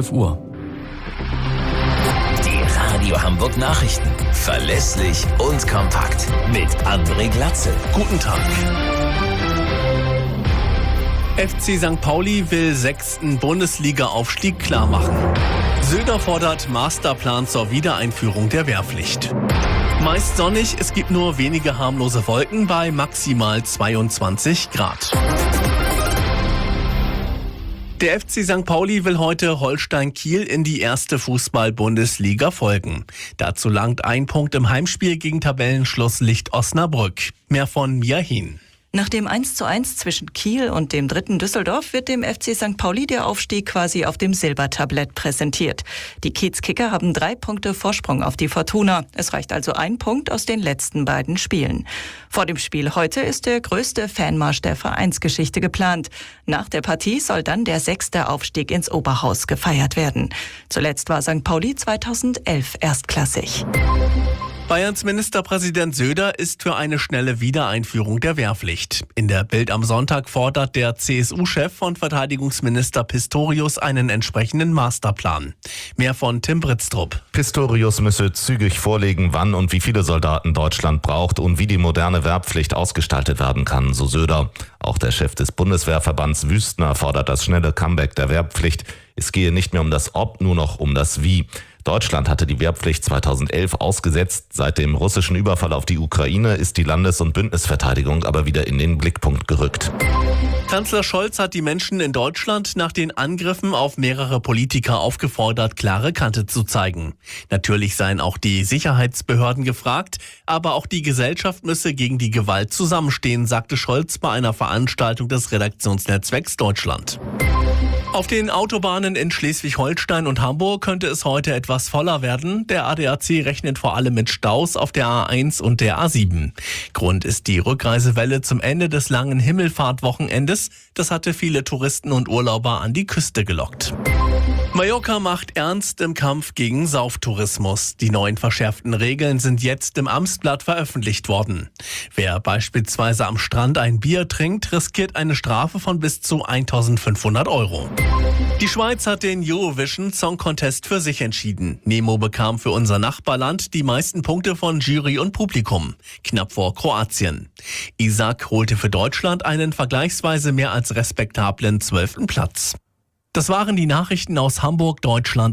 12 Uhr. Die Radio Hamburg Nachrichten. Verlässlich und kompakt. Mit André Glatzel. Guten Tag. FC St. Pauli will 6. Bundesliga-Aufstieg klarmachen. Söder fordert Masterplan zur Wiedereinführung der Wehrpflicht. Meist sonnig, es gibt nur wenige harmlose Wolken bei maximal 22 Grad. Der FC St. Pauli will heute Holstein Kiel in die erste Fußball-Bundesliga folgen. Dazu langt ein Punkt im Heimspiel gegen Tabellenschlusslicht Osnabrück. Mehr von Mia Hehn. Nach dem 1:1 zwischen Kiel und dem 3. Düsseldorf wird dem FC St. Pauli der Aufstieg quasi auf dem Silbertablett präsentiert. Die Kiezkicker haben 3 Punkte Vorsprung auf die Fortuna. Es reicht also ein Punkt aus den letzten beiden Spielen. Vor dem Spiel heute ist der größte Fanmarsch der Vereinsgeschichte geplant. Nach der Partie soll dann der 6. Aufstieg ins Oberhaus gefeiert werden. Zuletzt war St. Pauli 2011 erstklassig. Bayerns Ministerpräsident Söder ist für eine schnelle Wiedereinführung der Wehrpflicht. In der Bild am Sonntag fordert der CSU-Chef von Verteidigungsminister Pistorius einen entsprechenden Masterplan. Mehr von Tim Britztrup. Pistorius müsse zügig vorlegen, wann und wie viele Soldaten Deutschland braucht und wie die moderne Wehrpflicht ausgestaltet werden kann, so Söder. Auch der Chef des Bundeswehrverbands Wüstner fordert das schnelle Comeback der Wehrpflicht. Es gehe nicht mehr um das Ob, nur noch um das Wie. Deutschland hatte die Wehrpflicht 2011 ausgesetzt. Seit dem russischen Überfall auf die Ukraine ist die Landes- und Bündnisverteidigung aber wieder in den Blickpunkt gerückt. Kanzler Scholz hat die Menschen in Deutschland nach den Angriffen auf mehrere Politiker aufgefordert, klare Kante zu zeigen. Natürlich seien auch die Sicherheitsbehörden gefragt, aber auch die Gesellschaft müsse gegen die Gewalt zusammenstehen, sagte Scholz bei einer Veranstaltung des Redaktionsnetzwerks Deutschland. Auf den Autobahnen in Schleswig-Holstein und Hamburg könnte es heute etwas voller werden. Der ADAC rechnet vor allem mit Staus auf der A1 und der A7. Grund ist die Rückreisewelle zum Ende des langen Himmelfahrtwochenendes. Das hatte viele Touristen und Urlauber an die Küste gelockt. Mallorca macht ernst im Kampf gegen Sauftourismus. Die neuen verschärften Regeln sind jetzt im Amtsblatt veröffentlicht worden. Wer beispielsweise am Strand ein Bier trinkt, riskiert eine Strafe von bis zu 1.500 €. Die Schweiz hat den Eurovision Song Contest für sich entschieden. Nemo bekam für unser Nachbarland die meisten Punkte von Jury und Publikum, knapp vor Kroatien. Isaac holte für Deutschland einen vergleichsweise mehr als respektablen 12. Platz. Das waren die Nachrichten aus Hamburg, Deutschland